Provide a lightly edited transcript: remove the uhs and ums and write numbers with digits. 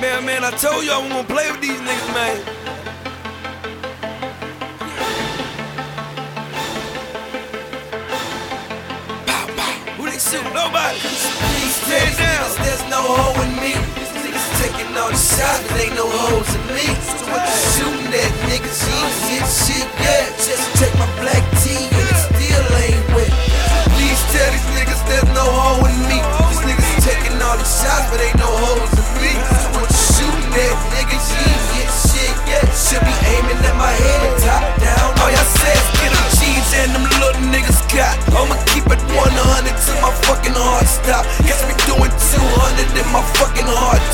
Yeah, man, I told you I wasn't gonna play with these niggas, man. Pow, pow. Who they shoot? Nobody. These Stand down. there's no hole in me. These niggas taking all the shots, but ain't no holes in me. So what you shooting at, niggas? You ain't hit shit yet. Just take my black tee and it still ain't wet. Please tell these niggas there's no hole in me. These niggas taking all the shots, but ain't no holes in me. So what you shooting at, niggas? You ain't hit shit yet. Should be aiming at my head and top down. All y'all say is get them cheese and them little niggas got. I'ma keep it 100 till my fucking heart stop. Guess me doing 200 and my fucking heart